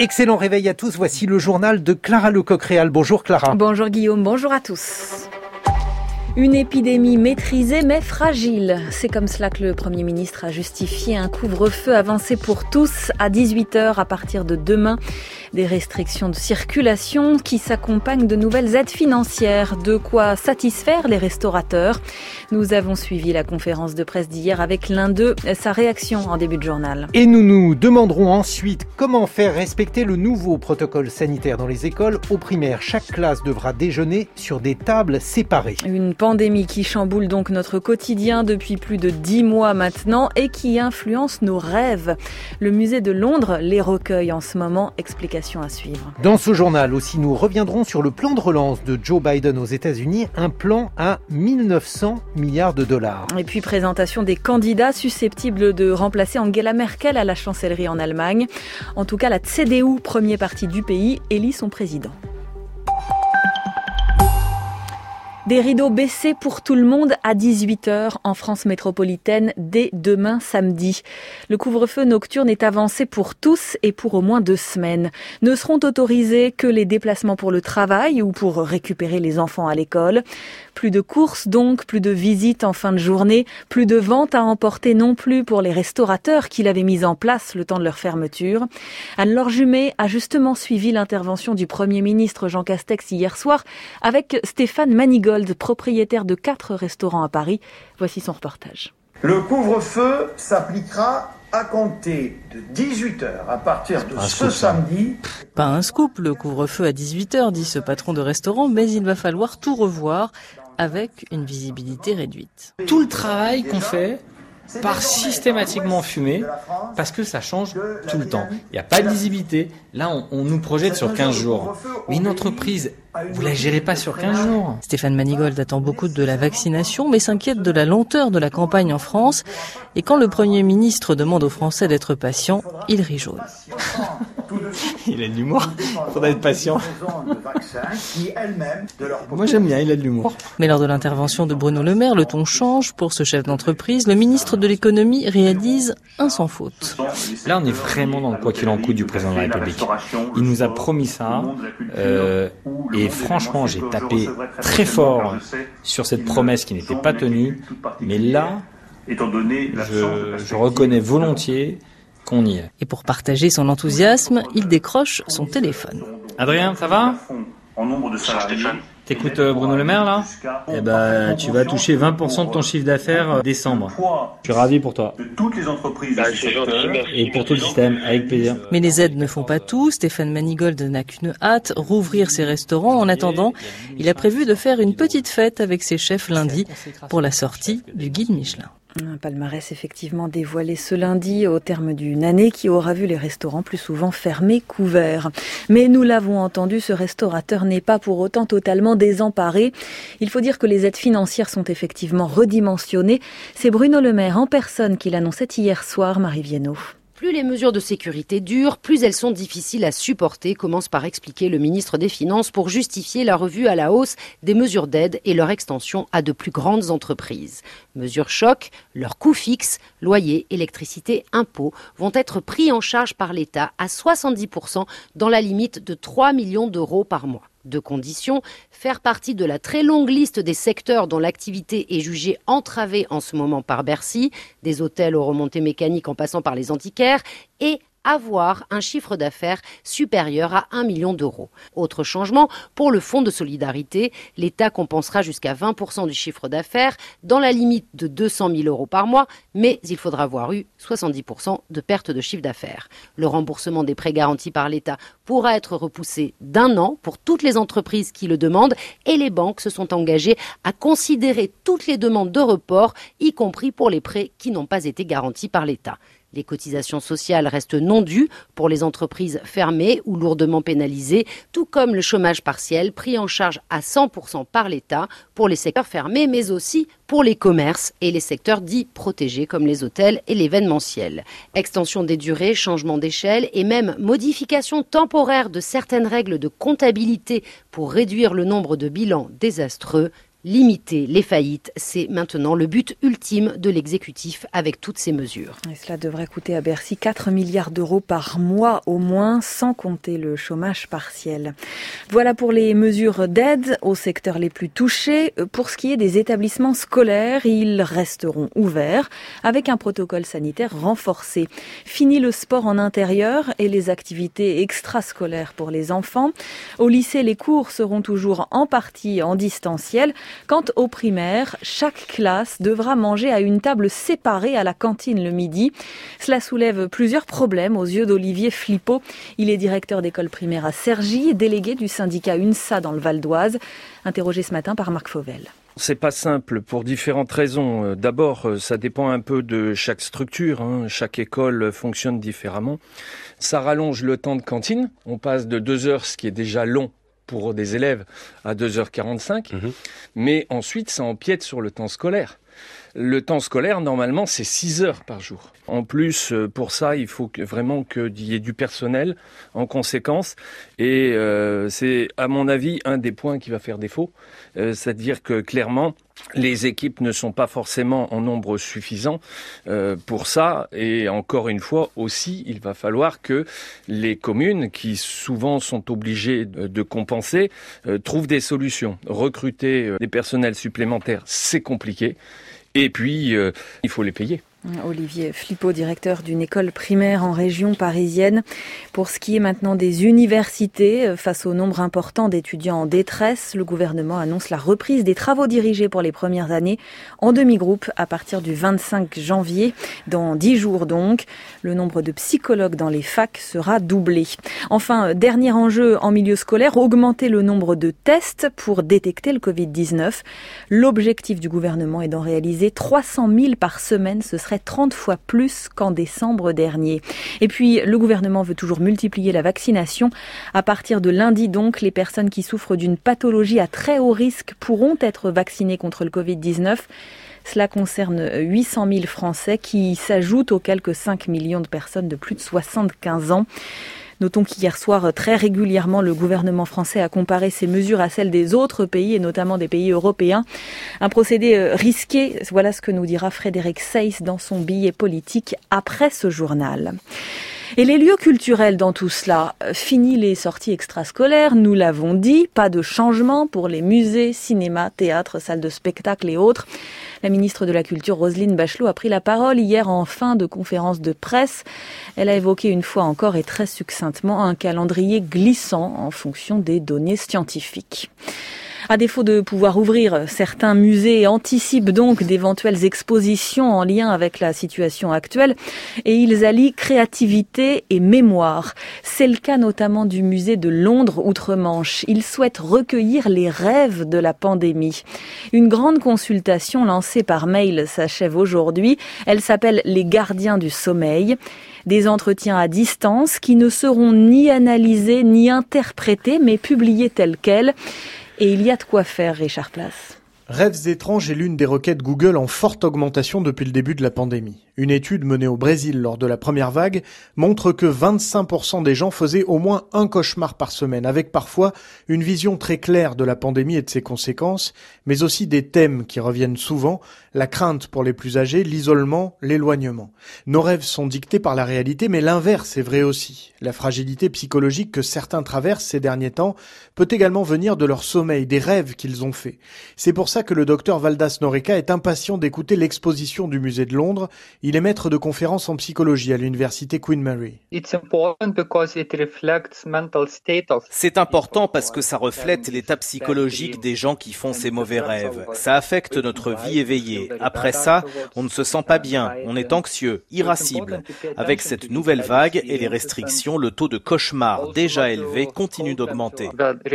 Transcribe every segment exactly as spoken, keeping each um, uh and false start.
Excellent réveil à tous, voici le journal de Clara Lecoq-Réal. Bonjour Clara. Bonjour Guillaume, bonjour à tous. Une épidémie maîtrisée mais fragile. C'est comme cela que le Premier ministre a justifié un couvre-feu avancé pour tous à dix-huit heures à partir de demain. Des restrictions de circulation qui s'accompagnent de nouvelles aides financières. De quoi satisfaire les restaurateurs. Nous avons suivi la conférence de presse d'hier avec l'un d'eux, sa réaction en début de journal. Et nous nous demanderons ensuite comment faire respecter le nouveau protocole sanitaire dans les écoles. Au primaire, chaque classe devra déjeuner sur des tables séparées. Une pandémie qui chamboule donc notre quotidien depuis plus de dix mois maintenant et qui influence nos rêves. Le musée de Londres les recueille en ce moment. Explication à suivre. Dans ce journal aussi, nous reviendrons sur le plan de relance de Joe Biden aux États-Unis, un plan à mille neuf cents milliards de dollars. Et puis présentation des candidats susceptibles de remplacer Angela Merkel à la chancellerie en Allemagne. En tout cas, la C D U, premier parti du pays, élit son président. Des rideaux baissés pour tout le monde à dix-huit heures en France métropolitaine dès demain samedi. Le couvre-feu nocturne est avancé pour tous et pour au moins deux semaines. Ne seront autorisés que les déplacements pour le travail ou pour récupérer les enfants à l'école. Plus de courses donc, plus de visites en fin de journée, plus de ventes à emporter non plus pour les restaurateurs qui l'avaient mis en place le temps de leur fermeture. Anne-Laure Jumet a justement suivi l'intervention du Premier ministre Jean Castex hier soir avec Stéphane Manigold, propriétaire de quatre restaurants à Paris. Voici son reportage. Le couvre-feu s'appliquera à compter de dix-huit heures à partir de ce samedi. Pas un scoop, le couvre-feu à dix-huit heures, dit ce patron de restaurant, mais il va falloir tout revoir avec une visibilité réduite. Tout le travail qu'on fait part systématiquement fumer parce que ça change tout le temps. Il n'y a pas de visibilité. Là, on, on nous projette sur quinze jours. Mais une entreprise, vous la gérez pas sur quinze jours. Stéphane Manigold attend beaucoup de la vaccination, mais s'inquiète de la lenteur de la campagne en France. Et quand le Premier ministre demande aux Français d'être patients, il rit jaune. Il a de l'humour. Il faudra être patient. Moi, j'aime bien, il a de l'humour. Mais lors de l'intervention de Bruno Le Maire, le ton change. Pour ce chef d'entreprise, le ministre de l'économie réalise un sans faute. Là, on est vraiment dans le quoi qu'il en coûte du président de la République. Il nous a promis ça. Euh, et franchement, j'ai tapé très fort sur cette promesse qui n'était pas tenue. Mais là, je, je reconnais volontiers qu'on y est. Et pour partager son enthousiasme, il décroche son téléphone. Adrien, ça va ? T'écoutes Bruno Le Maire là ? Eh ben, tu vas toucher vingt pour cent de ton chiffre d'affaires décembre. Je suis ravi pour toi. Et pour tout le système, avec plaisir. Mais les aides ne font pas tout. Stéphane Manigold n'a qu'une hâte, rouvrir ses restaurants. En attendant, il a prévu de faire une petite fête avec ses chefs lundi pour la sortie du guide Michelin. Un palmarès effectivement dévoilé ce lundi au terme d'une année qui aura vu les restaurants plus souvent fermés qu'ouverts. Mais nous l'avons entendu, ce restaurateur n'est pas pour autant totalement désemparé. Il faut dire que les aides financières sont effectivement redimensionnées. C'est Bruno Le Maire en personne qui l'annonçait hier soir, Marie Viennot. Plus les mesures de sécurité durent, plus elles sont difficiles à supporter, commence par expliquer le ministre des Finances pour justifier la revue à la hausse des mesures d'aide et leur extension à de plus grandes entreprises. Mesures choc, leurs coûts fixes, loyers, électricité, impôts, vont être pris en charge par l'État à soixante-dix pour cent dans la limite de trois millions d'euros par mois. Deux conditions, faire partie de la très longue liste des secteurs dont l'activité est jugée entravée en ce moment par Bercy, des hôtels aux remontées mécaniques en passant par les antiquaires, et avoir un chiffre d'affaires supérieur à un million d'euros. Autre changement, pour le fonds de solidarité, l'État compensera jusqu'à vingt pour cent du chiffre d'affaires dans la limite de deux cent mille euros par mois, mais il faudra avoir eu soixante-dix pour cent de perte de chiffre d'affaires. Le remboursement des prêts garantis par l'État pourra être repoussé d'un an pour toutes les entreprises qui le demandent et les banques se sont engagées à considérer toutes les demandes de report, y compris pour les prêts qui n'ont pas été garantis par l'État. Les cotisations sociales restent non dues pour les entreprises fermées ou lourdement pénalisées, tout comme le chômage partiel pris en charge à cent pour cent par l'État pour les secteurs fermés, mais aussi pour les commerces et les secteurs dits protégés comme les hôtels et l'événementiel. Extension des durées, changement d'échelle et même modification temporaire de certaines règles de comptabilité pour réduire le nombre de bilans désastreux. Limiter les faillites, c'est maintenant le but ultime de l'exécutif avec toutes ces mesures. Et cela devrait coûter à Bercy quatre milliards d'euros par mois au moins, sans compter le chômage partiel. Voilà pour les mesures d'aide aux secteurs les plus touchés. Pour ce qui est des établissements scolaires, ils resteront ouverts avec un protocole sanitaire renforcé. Fini le sport en intérieur et les activités extrascolaires pour les enfants. Au lycée, les cours seront toujours en partie en distanciel. Quant aux primaires, chaque classe devra manger à une table séparée à la cantine le midi. Cela soulève plusieurs problèmes aux yeux d'Olivier Flippo. Il est directeur d'école primaire à Cergy, délégué du syndicat UNSA dans le Val d'Oise, interrogé ce matin par Marc Fauvel. C'est pas simple pour différentes raisons. D'abord, ça dépend un peu de chaque structure, hein. Chaque école fonctionne différemment. Ça rallonge le temps de cantine. On passe de deux heures, ce qui est déjà long pour des élèves, à deux heures quarante-cinq. Mmh. Mais ensuite, ça empiète sur le temps scolaire. Le temps scolaire, normalement, c'est six heures par jour. En plus, pour ça, il faut vraiment qu'il y ait du personnel en conséquence. Et euh, c'est, à mon avis, un des points qui va faire défaut. Euh, c'est-à-dire que, clairement, les équipes ne sont pas forcément en nombre suffisant euh, pour ça. Et encore une fois, aussi, il va falloir que les communes, qui souvent sont obligées de, de compenser, euh, trouvent des solutions. Recruter euh, des personnels supplémentaires, c'est compliqué. Et puis, euh, il faut les payer. Olivier Flippo, directeur d'une école primaire en région parisienne. Pour ce qui est maintenant des universités, face au nombre important d'étudiants en détresse, le gouvernement annonce la reprise des travaux dirigés pour les premières années en demi-groupe à partir du vingt-cinq janvier. Dans dix jours donc, le nombre de psychologues dans les facs sera doublé. Enfin, dernier enjeu en milieu scolaire, augmenter le nombre de tests pour détecter le covid dix-neuf. L'objectif du gouvernement est d'en réaliser trois cent mille par semaine. Ce serait trente fois plus qu'en décembre dernier. Et puis, le gouvernement veut toujours multiplier la vaccination. À partir de lundi, donc, les personnes qui souffrent d'une pathologie à très haut risque pourront être vaccinées contre le covid dix-neuf. Cela concerne huit cent mille Français qui s'ajoutent aux quelques cinq millions de personnes de plus de soixante-quinze ans. Notons qu'hier soir, très régulièrement, le gouvernement français a comparé ces mesures à celles des autres pays, et notamment des pays européens. Un procédé risqué, voilà ce que nous dira Frédéric Seyss dans son billet politique après ce journal. Et les lieux culturels dans tout cela, fini les sorties extrascolaires, nous l'avons dit, pas de changement pour les musées, cinémas, théâtres, salles de spectacle et autres. La ministre de la Culture, Roselyne Bachelot, a pris la parole hier en fin de conférence de presse. Elle a évoqué une fois encore et très succinctement un calendrier glissant en fonction des données scientifiques. À défaut de pouvoir ouvrir, certains musées anticipent donc d'éventuelles expositions en lien avec la situation actuelle et ils allient créativité et mémoire. C'est le cas notamment du musée de Londres Outre-Manche. Il souhaite recueillir les rêves de la pandémie. Une grande consultation lancée par mail s'achève aujourd'hui. Elle s'appelle « Les gardiens du sommeil ». Des entretiens à distance qui ne seront ni analysés ni interprétés mais publiés tels quels. Et il y a de quoi faire, Richard Place. Rêves étranges est l'une des requêtes Google en forte augmentation depuis le début de la pandémie. Une étude menée au Brésil lors de la première vague montre que vingt-cinq pour cent des gens faisaient au moins un cauchemar par semaine, avec parfois une vision très claire de la pandémie et de ses conséquences, mais aussi des thèmes qui reviennent souvent, la crainte pour les plus âgés, l'isolement, l'éloignement. Nos rêves sont dictés par la réalité, mais l'inverse est vrai aussi. La fragilité psychologique que certains traversent ces derniers temps peut également venir de leur sommeil, des rêves qu'ils ont faits. C'est pour ça que le docteur Valdas Noreca est impatient d'écouter l'exposition du musée de Londres. Il est maître de conférences en psychologie à l'université Queen Mary. C'est important parce que ça reflète l'état psychologique des gens qui font ces mauvais rêves. Ça affecte notre vie éveillée. Après ça, on ne se sent pas bien, on est anxieux, irascible. Avec cette nouvelle vague et les restrictions, le taux de cauchemar déjà élevé continue d'augmenter.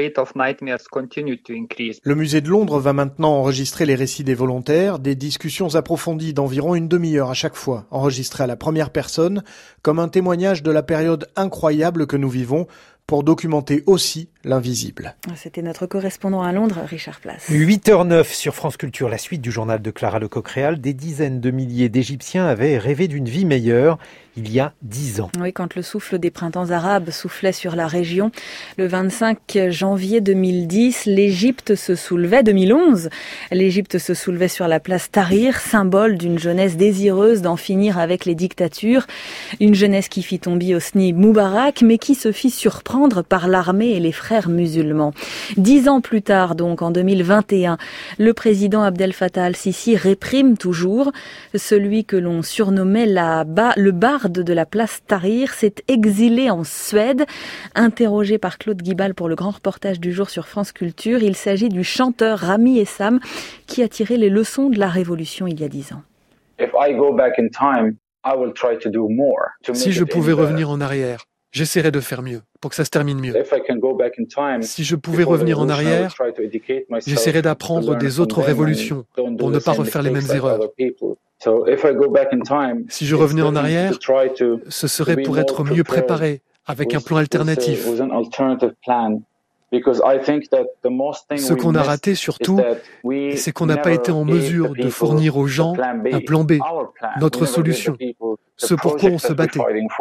Le musée de Londres va maintenant enregistrer les récits des volontaires, des discussions approfondies d'environ une demi-heure à chaque fois, enregistrées à la première personne, comme un témoignage de la période incroyable que nous vivons, pour documenter aussi l'invisible. C'était notre correspondant à Londres, Richard Place. huit heures neuf sur France Culture, la suite du journal de Clara Lecoq-Réal. Des dizaines de milliers d'Égyptiens avaient rêvé d'une vie meilleure il y a dix ans. Oui, quand le souffle des printemps arabes soufflait sur la région, le vingt-cinq janvier deux mille dix, l'Égypte se soulevait, deux mille onze, l'Égypte se soulevait sur la place Tahrir, symbole d'une jeunesse désireuse d'en finir avec les dictatures. Une jeunesse qui fit tomber Hosni Moubarak, mais qui se fit surprendre par l'armée et les frères musulmans. Dix ans plus tard, donc, en deux mille vingt et un, le président Abdel Fattah al-Sisi réprime toujours. Celui que l'on surnommait la ba- le barde de la place Tahrir s'est exilé en Suède. Interrogé par Claude Guibal pour le grand reportage du jour sur France Culture, il s'agit du chanteur Rami Essam qui a tiré les leçons de la révolution il y a dix ans. Si je pouvais revenir en arrière, j'essaierais de faire mieux, pour que ça se termine mieux. Si je pouvais revenir en arrière, j'essaierais d'apprendre des autres révolutions, pour ne pas refaire les mêmes erreurs. Si je revenais en arrière, ce serait pour être mieux préparé, avec un plan alternatif. Ce qu'on a raté surtout, c'est qu'on n'a pas été en mesure de fournir aux gens un plan B, notre solution, ce pourquoi on se battait.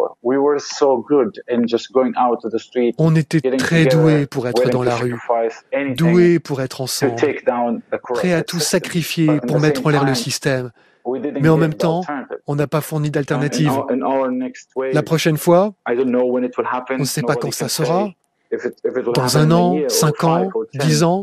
On était très doués pour être dans la rue, doués pour être ensemble, prêts à tout sacrifier pour mettre en l'air le système. Mais en même temps, on n'a pas fourni d'alternative. La prochaine fois, on ne sait pas quand ça sera. Dans un an, cinq ans, dix ans,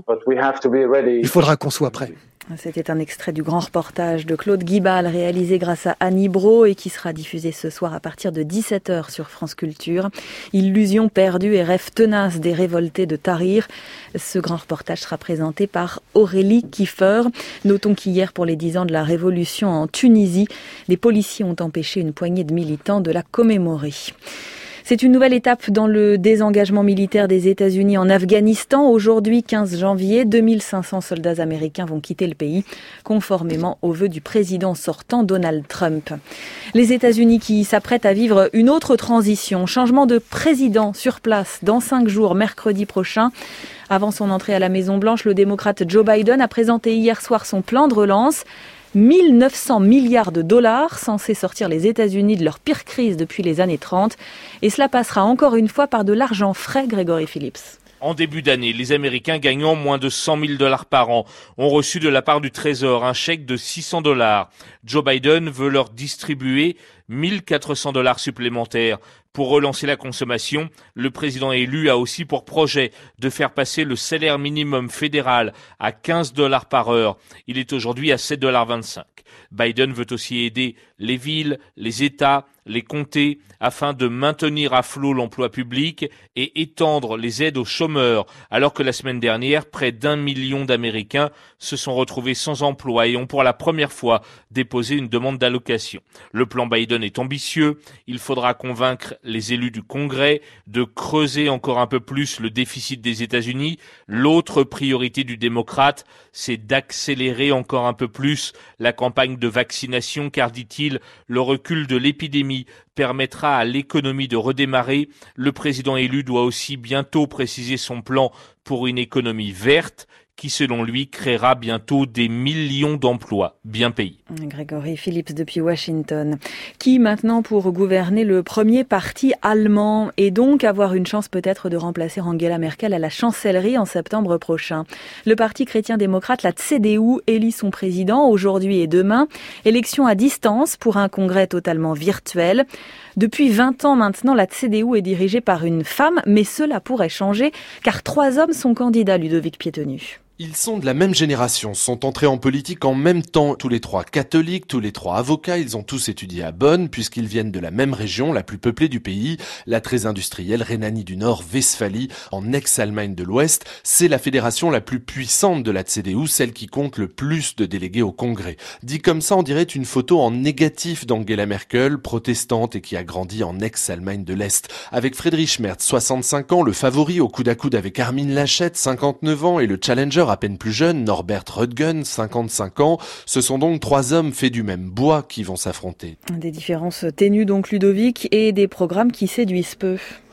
il faudra qu'on soit prêt. C'était un extrait du grand reportage de Claude Guibal réalisé grâce à Annie Brault et qui sera diffusé ce soir à partir de dix-sept heures sur France Culture. Illusions perdues et rêves tenaces des révoltés de Tahrir. Ce grand reportage sera présenté par Aurélie Kiefer. Notons qu'hier, pour les dix ans de la révolution en Tunisie, des policiers ont empêché une poignée de militants de la commémorer. C'est une nouvelle étape dans le désengagement militaire des États-Unis en Afghanistan. Aujourd'hui, quinze janvier, deux mille cinq cents soldats américains vont quitter le pays, conformément aux vœux du président sortant Donald Trump. Les États-Unis qui s'apprêtent à vivre une autre transition. Changement de président sur place dans cinq jours, mercredi prochain. Avant son entrée à la Maison-Blanche, le démocrate Joe Biden a présenté hier soir son plan de relance. mille neuf cents milliards de dollars censés sortir les États-Unis de leur pire crise depuis les années trente. Et cela passera encore une fois par de l'argent frais, Grégory Phillips. En début d'année, les Américains gagnant moins de cent mille dollars par an ont reçu de la part du Trésor un chèque de six cents dollars. Joe Biden veut leur distribuer mille quatre cents dollars supplémentaires. Pour relancer la consommation, le président élu a aussi pour projet de faire passer le salaire minimum fédéral à quinze dollars par heure. Il est aujourd'hui à sept dollars vingt-cinq. Biden veut aussi aider les villes, les États, les comtés afin de maintenir à flot l'emploi public et étendre les aides aux chômeurs, alors que la semaine dernière, près d'un million d'Américains se sont retrouvés sans emploi et ont pour la première fois déposé une demande d'allocation. Le plan Biden est ambitieux. Il faudra convaincre les élus du Congrès de creuser encore un peu plus le déficit des États-Unis. L'autre priorité du démocrate, c'est d'accélérer encore un peu plus la campagne de vaccination, car, dit-il, le recul de l'épidémie permettra à l'économie de redémarrer. Le président élu doit aussi bientôt préciser son plan pour une économie verte qui, selon lui, créera bientôt des millions d'emplois bien payés. Grégory Phillips depuis Washington. Qui maintenant pour gouverner le premier parti allemand et donc avoir une chance peut-être de remplacer Angela Merkel à la chancellerie en septembre prochain. Le parti chrétien-démocrate, la C D U, élit son président aujourd'hui et demain. Élection à distance pour un congrès totalement virtuel. Depuis vingt ans maintenant, la C D U est dirigée par une femme, mais cela pourrait changer car trois hommes sont candidats, Ludovic Piétenu. Ils sont de la même génération, sont entrés en politique en même temps, tous les trois catholiques, tous les trois avocats, ils ont tous étudié à Bonn puisqu'ils viennent de la même région, la plus peuplée du pays, la très industrielle Rhénanie du Nord, Westphalie, en ex-Allemagne de l'Ouest. C'est la fédération la plus puissante de la C D U, celle qui compte le plus de délégués au Congrès. Dit comme ça, on dirait une photo en négatif d'Angela Merkel, protestante et qui a grandi en ex-Allemagne de l'Est. Avec Friedrich Merz, soixante-cinq ans, le favori au coude à coude avec Armin Laschet, cinquante-neuf ans, et le challenger à peine plus jeune, Norbert Röttgen, cinquante-cinq ans. Ce sont donc trois hommes faits du même bois qui vont s'affronter. Des différences ténues donc, Ludovic, et des programmes qui séduisent peu.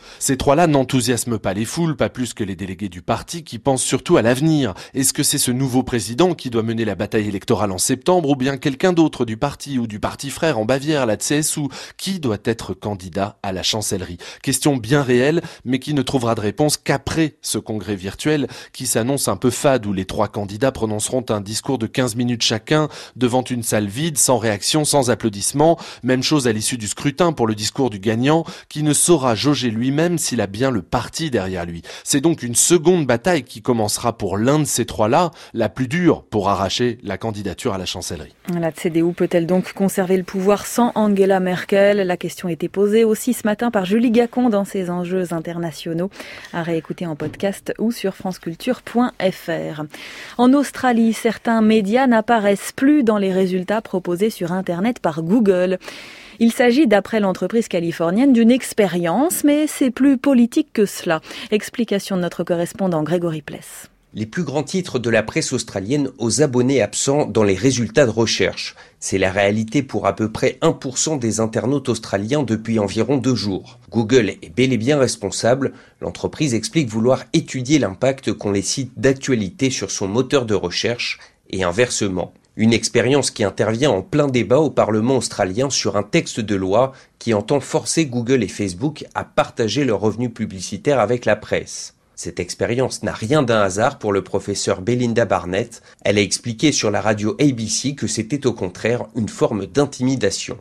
Ces trois-là n'enthousiasment pas les foules, pas plus que les délégués du parti qui pensent surtout à l'avenir. Est-ce que c'est ce nouveau président qui doit mener la bataille électorale en septembre ou bien quelqu'un d'autre du parti ou du parti frère en Bavière, la C S U, qui doit être candidat à la chancellerie? Question bien réelle, mais qui ne trouvera de réponse qu'après ce congrès virtuel qui s'annonce un peu fade où les trois candidats prononceront un discours de quinze minutes chacun devant une salle vide, sans réaction, sans applaudissements. Même chose à l'issue du scrutin pour le discours du gagnant qui ne saura jauger lui-même s'il a bien le parti derrière lui. C'est donc une seconde bataille qui commencera pour l'un de ces trois-là, la plus dure pour arracher la candidature à la chancellerie. La C D U peut-elle donc conserver le pouvoir sans Angela Merkel? La question a été posée aussi ce matin par Julie Gacon dans ses enjeux internationaux, à réécouter en podcast ou sur franceculture point f r. En Australie, certains médias n'apparaissent plus dans les résultats proposés sur Internet par Google. Il s'agit, d'après l'entreprise californienne, d'une expérience, mais c'est plus politique que cela. Explication de notre correspondant Grégory Pless. Les plus grands titres de la presse australienne aux abonnés absents dans les résultats de recherche. C'est la réalité pour à peu près un pour cent des internautes australiens depuis environ deux jours. Google est bel et bien responsable. L'entreprise explique vouloir étudier l'impact qu'ont les sites d'actualité sur son moteur de recherche et inversement. Une expérience qui intervient en plein débat au Parlement australien sur un texte de loi qui entend forcer Google et Facebook à partager leurs revenus publicitaires avec la presse. Cette expérience n'a rien d'un hasard pour le professeur Belinda Barnett. Elle a expliqué sur la radio A B C que c'était au contraire une forme d'intimidation.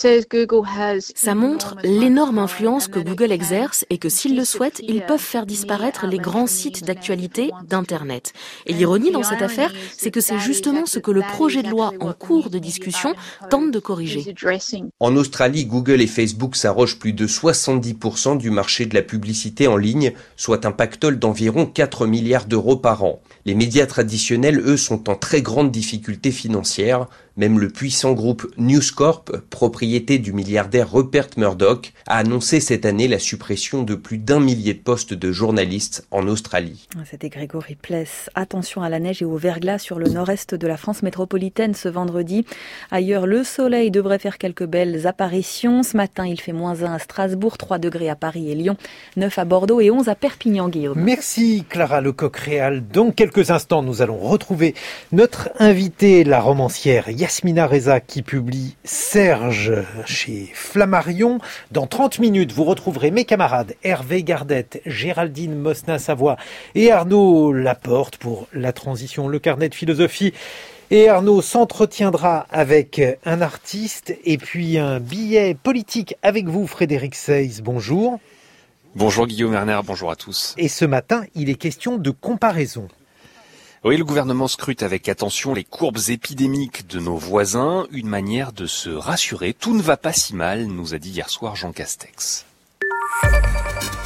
Ça montre l'énorme influence que Google exerce et que s'ils le souhaitent, ils peuvent faire disparaître les grands sites d'actualité d'Internet. Et l'ironie dans cette affaire, c'est que c'est justement ce que le projet de loi en cours de discussion tente de corriger. En Australie, Google et Facebook s'arrogent plus de soixante-dix pour cent du marché de la publicité en ligne, soit un pactole d'environ quatre milliards d'euros par an. Les médias traditionnels, eux, sont en très grande difficulté financière. Même le puissant groupe News Corp, propriété du milliardaire Rupert Murdoch, a annoncé cette année la suppression de plus d'un millier de postes de journalistes en Australie. C'était Grégory Pless. Attention à la neige et au verglas sur le nord-est de la France métropolitaine ce vendredi. Ailleurs, le soleil devrait faire quelques belles apparitions. Ce matin, il fait moins un à Strasbourg, trois degrés à Paris et Lyon, neuf à Bordeaux et onze à Perpignan, Guillaume. Merci Clara Lecoq-Réal. Dans quelques instants, nous allons retrouver notre invitée, la romancière Yasmina Reza, qui publie Serge chez Flammarion. Dans trente minutes, vous retrouverez mes camarades Hervé Gardette, Géraldine Mosna-Savoie et Arnaud Laporte pour la transition, le carnet de philosophie. Et Arnaud s'entretiendra avec un artiste et puis un billet politique avec vous, Frédéric Seyss. Bonjour. Bonjour Guillaume Werner, bonjour à tous. Et ce matin, il est question de comparaison. Oui, le gouvernement scrute avec attention les courbes épidémiques de nos voisins, une manière de se rassurer. Tout ne va pas si mal, nous a dit hier soir Jean Castex.